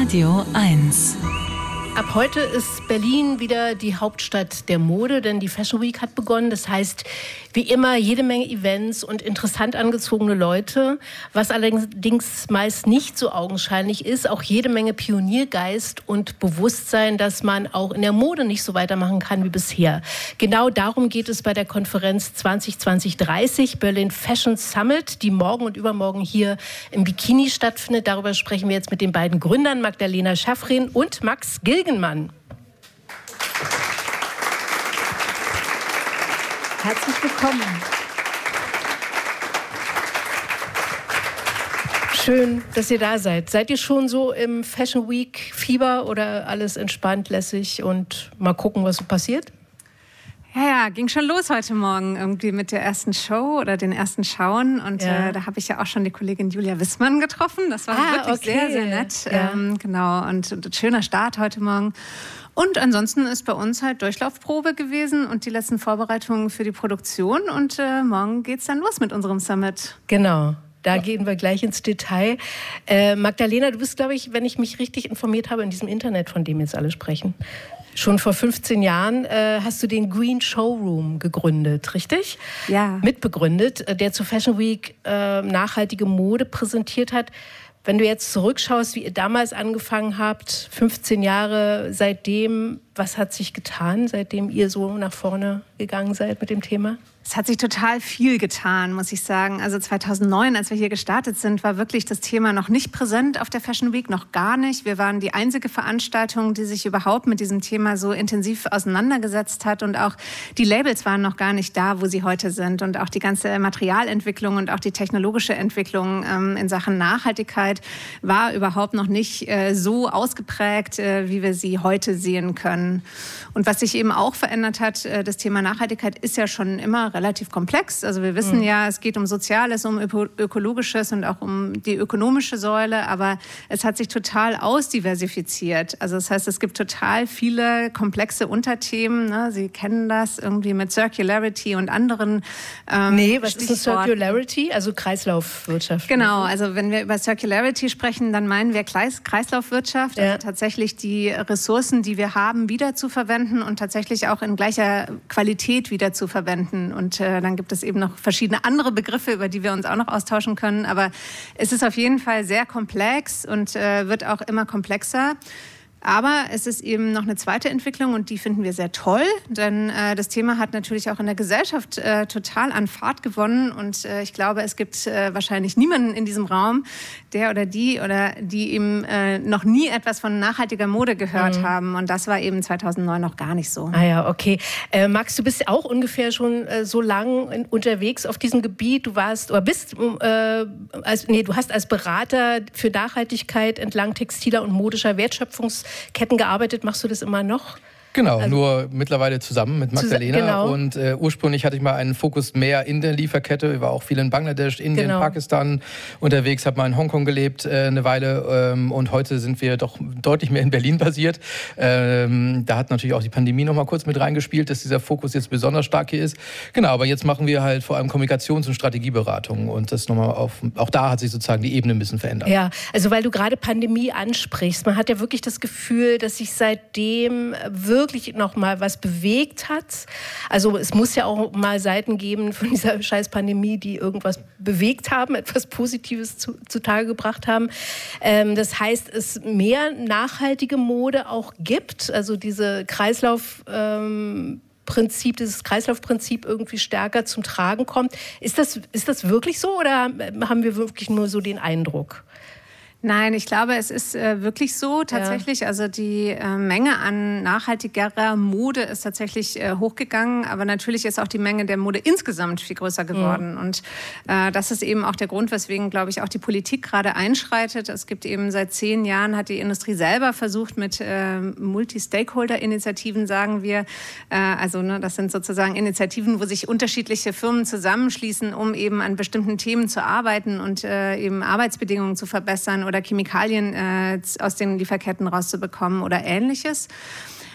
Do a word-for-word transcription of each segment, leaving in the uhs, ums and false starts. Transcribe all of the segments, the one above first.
Radio eins. Ab heute ist Berlin wieder die Hauptstadt der Mode, denn die Fashion Week hat begonnen. Das heißt, wie immer, jede Menge Events und interessant angezogene Leute. Was allerdings meist nicht so augenscheinlich ist, auch jede Menge Pioniergeist und Bewusstsein, dass man auch in der Mode nicht so weitermachen kann wie bisher. Genau darum geht es bei der Konferenz zwanzig zwanzig dreißig Berlin Fashion Summit, die morgen und übermorgen hier im Bikini stattfindet. Darüber sprechen wir jetzt mit den beiden Gründern, Magdalena Schaffrin und Max Gilgenmann. Herzlich willkommen. Schön, dass ihr da seid. Seid ihr schon so im Fashion Week Fieber oder alles entspannt, lässig und mal gucken, was so passiert? Ja, ja, ging schon los heute Morgen irgendwie mit der ersten Show oder den ersten Schauen. Und ja. äh, da habe ich ja auch schon die Kollegin Julia Wissmann getroffen. Das war ah, wirklich okay. sehr, sehr nett. Ja. Ähm, genau, und, und ein schöner Start heute Morgen. Und ansonsten ist bei uns halt Durchlaufprobe gewesen und die letzten Vorbereitungen für die Produktion. Und äh, morgen geht's dann los mit unserem Summit. Genau. Da gehen wir gleich ins Detail. Äh, Magdalena, du bist, glaube ich, wenn ich mich richtig informiert habe, in diesem Internet, von dem jetzt alle sprechen. Schon vor fünfzehn Jahren äh, hast du den Green Showroom gegründet, richtig? Ja. Mitbegründet, der zur Fashion Week äh, nachhaltige Mode präsentiert hat. Wenn du jetzt zurückschaust, wie ihr damals angefangen habt, fünfzehn Jahre seitdem, was hat sich getan, seitdem ihr so nach vorne gegangen seid mit dem Thema? Es hat sich total viel getan, muss ich sagen. Also zweitausendneun, als wir hier gestartet sind, war wirklich das Thema noch nicht präsent auf der Fashion Week, noch gar nicht. Wir waren die einzige Veranstaltung, die sich überhaupt mit diesem Thema so intensiv auseinandergesetzt hat. Und auch die Labels waren noch gar nicht da, wo sie heute sind. Und auch die ganze Materialentwicklung und auch die technologische Entwicklung ähm, in Sachen Nachhaltigkeit war überhaupt noch nicht äh, so ausgeprägt, äh, wie wir sie heute sehen können. Und was sich eben auch verändert hat, äh, das Thema Nachhaltigkeit ist ja schon immer relativ komplex. Also wir wissen mhm. ja, es geht um Soziales, um Öko- Ökologisches und auch um die ökonomische Säule, aber es hat sich total ausdiversifiziert. Also das heißt, es gibt total viele komplexe Unterthemen. Ne? Sie kennen das irgendwie mit Circularity und anderen ähm, Nee, was ist das Circularity? Also Kreislaufwirtschaft. Genau, also wenn wir über Circularity sprechen, dann meinen wir Kreis- Kreislaufwirtschaft, ja. also tatsächlich die Ressourcen, die wir haben, wieder zu verwenden und tatsächlich auch in gleicher Qualität wieder zu verwenden. Und Und äh, dann gibt es eben noch verschiedene andere Begriffe, über die wir uns auch noch austauschen können. Aber es ist auf jeden Fall sehr komplex und äh, wird auch immer komplexer. Aber es ist eben noch eine zweite Entwicklung und die finden wir sehr toll, denn äh, das Thema hat natürlich auch in der Gesellschaft äh, total an Fahrt gewonnen und äh, ich glaube, es gibt äh, wahrscheinlich niemanden in diesem Raum, der oder die oder die eben äh, noch nie etwas von nachhaltiger Mode gehört mhm. haben und das war eben zweitausendneun noch gar nicht so. Ah ja, okay. Äh, Max, du bist auch ungefähr schon äh, so lang in, unterwegs auf diesem Gebiet. Du warst oder bist äh, als nee, du hast als Berater für Nachhaltigkeit entlang textiler und modischer Wertschöpfungs Ketten gearbeitet, machst du das immer noch? Genau, also, nur mittlerweile zusammen mit Magdalena. Genau. Und äh, ursprünglich hatte ich mal einen Fokus mehr in der Lieferkette. Ich war auch viel in Bangladesch, Indien, genau. Pakistan unterwegs, habe mal in Hongkong gelebt äh, eine Weile. Ähm, und heute sind wir doch deutlich mehr in Berlin basiert. Ähm, da hat natürlich auch die Pandemie noch mal kurz mit reingespielt, dass dieser Fokus jetzt besonders stark hier ist. Genau, aber jetzt machen wir halt vor allem Kommunikations- und Strategieberatung. Und das noch mal auf, auch da hat sich sozusagen die Ebene ein bisschen verändert. Ja, also weil du gerade Pandemie ansprichst. Man hat ja wirklich das Gefühl, dass sich seitdem wirklich wirklich noch mal was bewegt hat. Also es muss ja auch mal Seiten geben von dieser scheiß Pandemie, die irgendwas bewegt haben, etwas Positives zu, zutage gebracht haben. Ähm, das heißt, es mehr nachhaltige Mode auch gibt, also diese Kreislauf ähm, Prinzip, dieses Kreislaufprinzip irgendwie stärker zum Tragen kommt. Ist das, ist das wirklich so oder haben wir wirklich nur so den Eindruck? Nein, ich glaube, es ist äh, wirklich so tatsächlich. Ja. Also die äh, Menge an nachhaltigerer Mode ist tatsächlich äh, hochgegangen. Aber natürlich ist auch die Menge der Mode insgesamt viel größer geworden. Mhm. Und äh, das ist eben auch der Grund, weswegen, glaube ich, auch die Politik gerade einschreitet. Es gibt eben seit zehn Jahren, hat die Industrie selber versucht mit äh, Multi-Stakeholder-Initiativen, sagen wir. Äh, also ne, das sind sozusagen Initiativen, wo sich unterschiedliche Firmen zusammenschließen, um eben an bestimmten Themen zu arbeiten und äh, eben Arbeitsbedingungen zu verbessern oder Chemikalien äh, aus den Lieferketten rauszubekommen oder Ähnliches.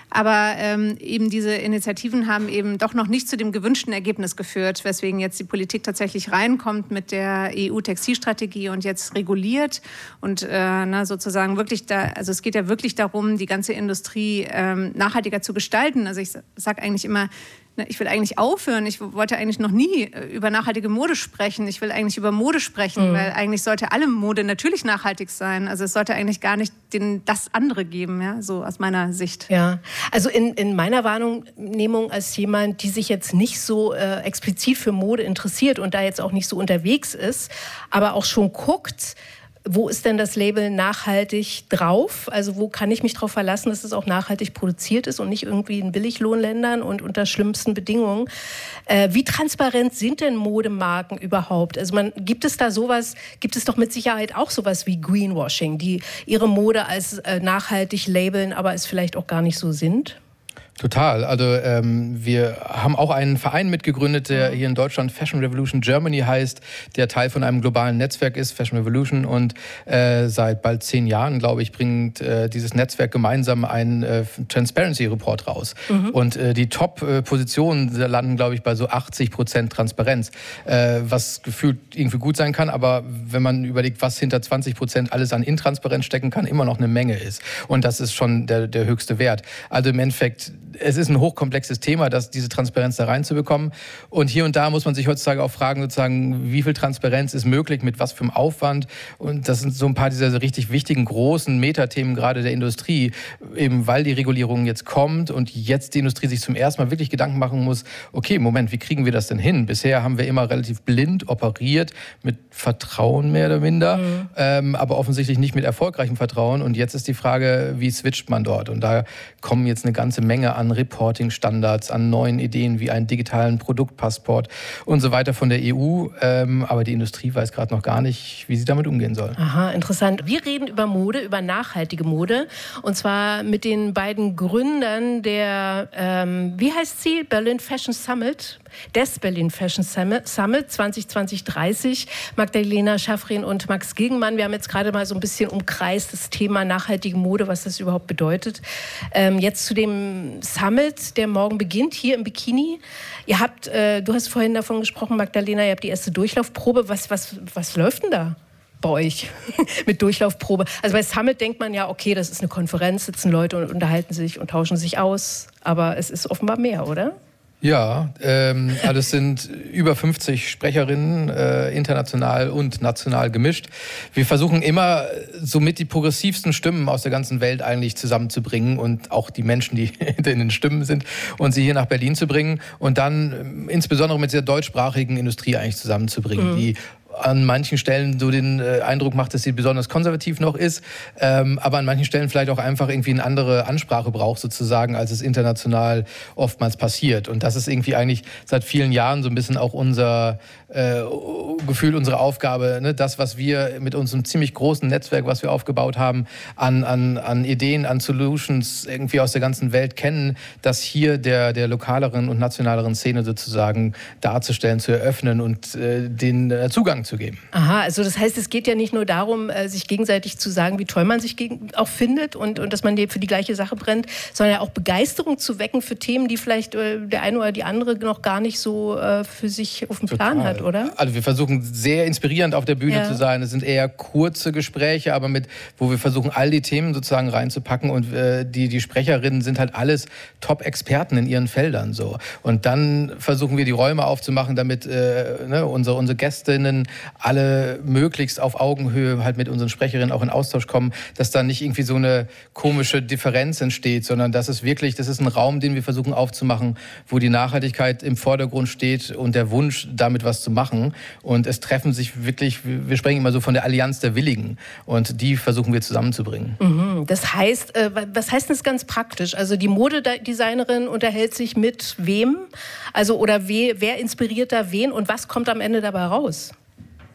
Aber ähm, eben diese Initiativen haben eben doch noch nicht zu dem gewünschten Ergebnis geführt, weswegen jetzt die Politik tatsächlich reinkommt mit der E U-Textilstrategie und jetzt reguliert und äh, na, sozusagen wirklich da, also es geht ja wirklich darum, die ganze Industrie ähm, nachhaltiger zu gestalten. Also ich sage eigentlich immer, ich will eigentlich aufhören. Ich wollte eigentlich noch nie über nachhaltige Mode sprechen. Ich will eigentlich über Mode sprechen, mhm. weil eigentlich sollte alle Mode natürlich nachhaltig sein. Also es sollte eigentlich gar nicht den, das andere geben, ja, so aus meiner Sicht. Ja, also in, in meiner Wahrnehmung als jemand, die sich jetzt nicht so äh, explizit für Mode interessiert und da jetzt auch nicht so unterwegs ist, aber auch schon guckt, wo ist denn das Label nachhaltig drauf? Also wo kann ich mich darauf verlassen, dass es auch nachhaltig produziert ist und nicht irgendwie in Billiglohnländern und unter schlimmsten Bedingungen? Äh, wie transparent sind denn Modemarken überhaupt? Also man, gibt es da sowas, gibt es doch mit Sicherheit auch sowas wie Greenwashing, die ihre Mode als äh, nachhaltig labeln, aber es vielleicht auch gar nicht so sind? Total. Also ähm, wir haben auch einen Verein mitgegründet, der hier in Deutschland Fashion Revolution Germany heißt, der Teil von einem globalen Netzwerk ist, Fashion Revolution. Und äh, seit bald zehn Jahren, glaube ich, bringt äh, dieses Netzwerk gemeinsam einen äh, Transparency Report raus. Mhm. Und äh, die Top-Positionen landen, glaube ich, bei so achtzig Prozent Transparenz, äh, was gefühlt irgendwie gut sein kann. Aber wenn man überlegt, was hinter zwanzig Prozent alles an Intransparenz stecken kann, immer noch eine Menge ist. Und das ist schon der, der höchste Wert. Also im Endeffekt, es ist ein hochkomplexes Thema, das, diese Transparenz da reinzubekommen. Und hier und da muss man sich heutzutage auch fragen, sozusagen, wie viel Transparenz ist möglich, mit was für einem Aufwand. Und das sind so ein paar dieser richtig wichtigen, großen Metathemen gerade der Industrie, eben weil die Regulierung jetzt kommt und jetzt die Industrie sich zum ersten Mal wirklich Gedanken machen muss, okay, Moment, wie kriegen wir das denn hin? Bisher haben wir immer relativ blind operiert, mit Vertrauen mehr oder minder, mhm. ähm, aber offensichtlich nicht mit erfolgreichem Vertrauen. Und jetzt ist die Frage, wie switcht man dort? Und da kommen jetzt eine ganze Menge an Reporting-Standards, an neuen Ideen wie einen digitalen Produktpassport und so weiter von der E U. Ähm, aber die Industrie weiß gerade noch gar nicht, wie sie damit umgehen soll. Aha, interessant. Wir reden über Mode, über nachhaltige Mode. Und zwar mit den beiden Gründern der, ähm, wie heißt sie? Berlin Fashion Summit. Des Berlin Fashion Summit zwanzig zwanzig dreißig. Magdalena Schaffrin und Max Gilgenmann. Wir haben jetzt gerade mal so ein bisschen umkreist das Thema nachhaltige Mode, was das überhaupt bedeutet. Ähm, jetzt zu dem Summit, der morgen beginnt, hier im Bikini. Ihr habt, äh, du hast vorhin davon gesprochen, Magdalena, ihr habt die erste Durchlaufprobe. Was, was, was läuft denn da bei euch mit Durchlaufprobe? Also bei Summit denkt man ja, okay, das ist eine Konferenz, sitzen Leute und unterhalten sich und tauschen sich aus. Aber es ist offenbar mehr, oder? Ja, ähm, also es sind über fünfzig Sprecherinnen, äh, international und national gemischt. Wir versuchen immer somit die progressivsten Stimmen aus der ganzen Welt eigentlich zusammenzubringen und auch die Menschen, die hinter den Stimmen sind, und sie hier nach Berlin zu bringen und dann äh, insbesondere mit der deutschsprachigen Industrie eigentlich zusammenzubringen, mhm. die an manchen Stellen so den äh, Eindruck macht, dass sie besonders konservativ noch ist, ähm, aber an manchen Stellen vielleicht auch einfach irgendwie eine andere Ansprache braucht sozusagen, als es international oftmals passiert. Und das ist irgendwie eigentlich seit vielen Jahren so ein bisschen auch unser äh, Gefühl, unsere Aufgabe, ne? Das, was wir mit unserem ziemlich großen Netzwerk, was wir aufgebaut haben, an, an, an Ideen, an Solutions irgendwie aus der ganzen Welt kennen, das hier der, der lokaleren und nationaleren Szene sozusagen darzustellen, zu eröffnen und äh, den äh, Zugang zu geben. Aha, also das heißt, es geht ja nicht nur darum, sich gegenseitig zu sagen, wie toll man sich auch findet und, und dass man für die gleiche Sache brennt, sondern ja auch Begeisterung zu wecken für Themen, die vielleicht der eine oder die andere noch gar nicht so für sich auf dem Total. Plan hat, oder? Also wir versuchen sehr inspirierend auf der Bühne ja. zu sein. Es sind eher kurze Gespräche, aber mit, wo wir versuchen, all die Themen sozusagen reinzupacken und äh, die, die Sprecherinnen sind halt alles Top-Experten in ihren Feldern so. Und dann versuchen wir die Räume aufzumachen, damit äh, ne, unsere, unsere Gästinnen alle möglichst auf Augenhöhe halt mit unseren Sprecherinnen auch in Austausch kommen, dass da nicht irgendwie so eine komische Differenz entsteht, sondern das ist wirklich, das ist ein Raum, den wir versuchen aufzumachen, wo die Nachhaltigkeit im Vordergrund steht und der Wunsch, damit was zu machen. Und es treffen sich wirklich, wir sprechen immer so von der Allianz der Willigen und die versuchen wir zusammenzubringen. Mhm. Das heißt, was heißt das ganz praktisch? Also die Modedesignerin unterhält sich mit wem? Also oder wer inspiriert da wen und was kommt am Ende dabei raus?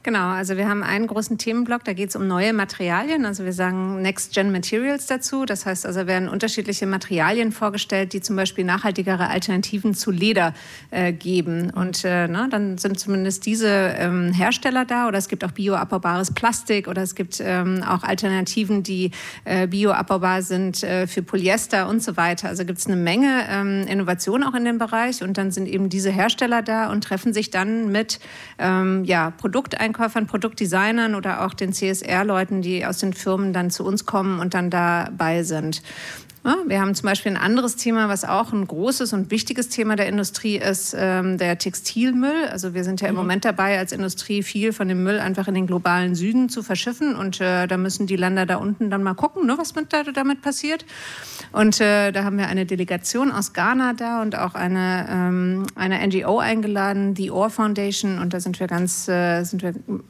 Genau, also wir haben einen großen Themenblock, da geht es um neue Materialien. Also wir sagen Next-Gen Materials dazu. Das heißt also, werden unterschiedliche Materialien vorgestellt, die zum Beispiel nachhaltigere Alternativen zu Leder äh, geben. Und äh, na, dann sind zumindest diese ähm, Hersteller da. Oder es gibt auch bioabbaubares Plastik oder es gibt ähm, auch Alternativen, die äh, bioabbaubar sind äh, für Polyester und so weiter. Also gibt es eine Menge ähm, Innovation auch in dem Bereich. Und dann sind eben diese Hersteller da und treffen sich dann mit ähm, ja, Produkteinkäufern, Produktdesignern oder auch den C S R-Leuten, die aus den Firmen dann zu uns kommen und dann dabei sind. Ja, wir haben zum Beispiel ein anderes Thema, was auch ein großes und wichtiges Thema der Industrie ist, ähm, der Textilmüll. Also wir sind ja im mhm. Moment dabei, als Industrie viel von dem Müll einfach in den globalen Süden zu verschiffen. Und äh, da müssen die Länder da unten dann mal gucken, ne, was mit, da, damit passiert. Und äh, da haben wir eine Delegation aus Ghana da und auch eine, ähm, eine N G O eingeladen, die Ore Foundation. Und da sind wir ganz, äh, sind wir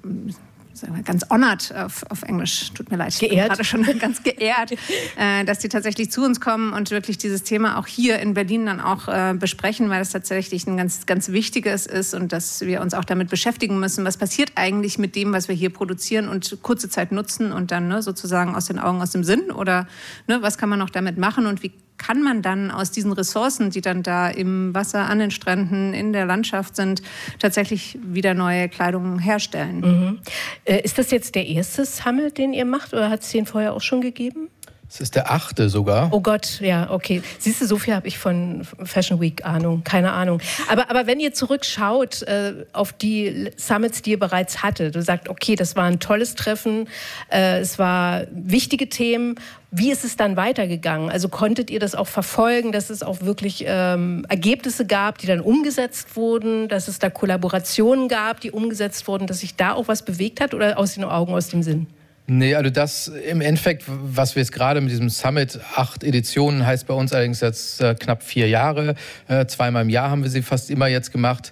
ganz honored auf, auf Englisch, tut mir leid, ich geehrt. bin gerade schon ganz geehrt, äh, dass die tatsächlich zu uns kommen und wirklich dieses Thema auch hier in Berlin dann auch äh, besprechen, weil es tatsächlich ein ganz, ganz wichtiges ist und dass wir uns auch damit beschäftigen müssen, was passiert eigentlich mit dem, was wir hier produzieren und kurze Zeit nutzen und dann ne, sozusagen aus den Augen, aus dem Sinn oder ne, was kann man noch damit machen und wie kann man dann aus diesen Ressourcen, die dann da im Wasser, an den Stränden, in der Landschaft sind, tatsächlich wieder neue Kleidung herstellen. Mhm. Äh, ist das jetzt der erste Summit, den ihr macht, oder hat es den vorher auch schon gegeben? Es ist der achte sogar. Oh Gott, ja, okay. Siehst du, so viel habe ich von Fashion Week Ahnung, keine Ahnung. Aber, aber wenn ihr zurückschaut äh, auf die Summits, die ihr bereits hattet, du sagst, okay, das war ein tolles Treffen, äh, es war wichtige Themen. Wie ist es dann weitergegangen? Also konntet ihr das auch verfolgen, dass es auch wirklich ähm, Ergebnisse gab, die dann umgesetzt wurden, dass es da Kollaborationen gab, die umgesetzt wurden, dass sich da auch was bewegt hat oder aus den Augen, aus dem Sinn? Nee, also das im Endeffekt, was wir jetzt gerade mit diesem Summit, acht Editionen, heißt bei uns allerdings jetzt äh, knapp vier Jahre. Äh, zweimal im Jahr haben wir sie fast immer jetzt gemacht.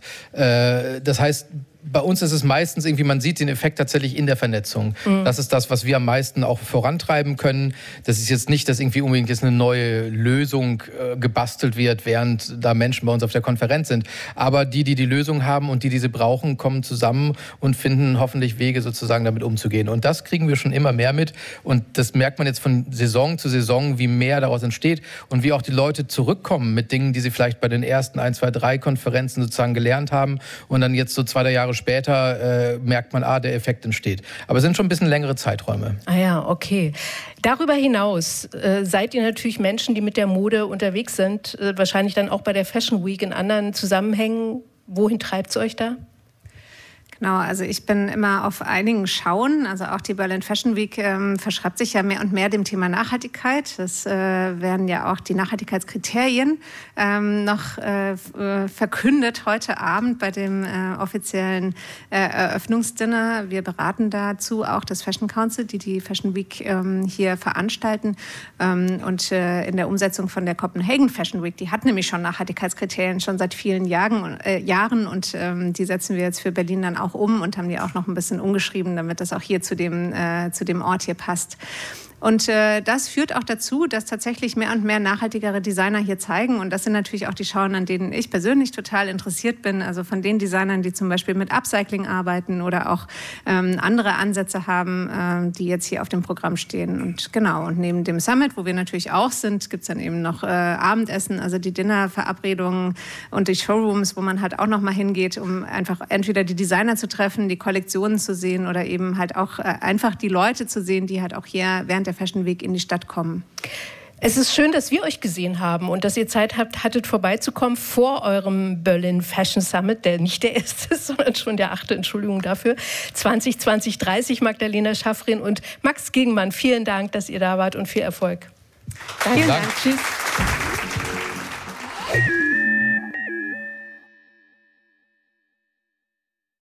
Äh, das heißt, bei uns ist es meistens irgendwie, man sieht den Effekt tatsächlich in der Vernetzung. Mhm. Das ist das, was wir am meisten auch vorantreiben können. Das ist jetzt nicht, dass irgendwie unbedingt jetzt eine neue Lösung äh, gebastelt wird, während da Menschen bei uns auf der Konferenz sind. Aber die, die die Lösung haben und die diese brauchen, kommen zusammen und finden hoffentlich Wege, sozusagen damit umzugehen. Und das kriegen wir schon immer mehr mit. Und das merkt man jetzt von Saison zu Saison, wie mehr daraus entsteht und wie auch die Leute zurückkommen mit Dingen, die sie vielleicht bei den ersten ein, zwei, drei Konferenzen sozusagen gelernt haben und dann jetzt so zwei, drei Jahre später äh, merkt man, ah, der Effekt entsteht. Aber es sind schon ein bisschen längere Zeiträume. Ah ja, okay. Darüber hinaus äh, seid ihr natürlich Menschen, die mit der Mode unterwegs sind, äh, wahrscheinlich dann auch bei der Fashion Week in anderen Zusammenhängen. Wohin treibt es euch da? Genau, also ich bin immer auf einigen Schauen. Also auch die Berlin Fashion Week ähm, verschreibt sich ja mehr und mehr dem Thema Nachhaltigkeit. Das äh, werden ja auch die Nachhaltigkeitskriterien ähm, noch äh, verkündet heute Abend bei dem äh, offiziellen äh, Eröffnungsdinner. Wir beraten dazu auch das Fashion Council, die die Fashion Week ähm, hier veranstalten. Ähm, und äh, in der Umsetzung von der Copenhagen Fashion Week, die hat nämlich schon Nachhaltigkeitskriterien schon seit vielen Jahren, äh, Jahren und ähm, die setzen wir jetzt für Berlin dann auch um und haben die auch noch ein bisschen umgeschrieben, damit das auch hier zu dem, äh, zu dem Ort hier passt. Und äh, das führt auch dazu, dass tatsächlich mehr und mehr nachhaltigere Designer hier zeigen. Und das sind natürlich auch die Schauen, an denen ich persönlich total interessiert bin. Also von den Designern, die zum Beispiel mit Upcycling arbeiten oder auch ähm, andere Ansätze haben, äh, die jetzt hier auf dem Programm stehen. Und genau, und neben dem Summit, wo wir natürlich auch sind, gibt es dann eben noch äh, Abendessen, also die Dinnerverabredungen und die Showrooms, wo man halt auch noch mal hingeht, um einfach entweder die Designer zu treffen, die Kollektionen zu sehen oder eben halt auch äh, einfach die Leute zu sehen, die halt auch hier während der Fashion Week in die Stadt kommen. Es ist schön, dass wir euch gesehen haben und dass ihr Zeit habt, hattet vorbeizukommen vor eurem Berlin Fashion Summit, der nicht der erste ist, sondern schon der achte, Entschuldigung dafür, zwanzig zwanzig dreißig. Magdalena Schaffrin und Max Gingmann, vielen Dank, dass ihr da wart und viel Erfolg. Danke. Vielen Dank. Tschüss.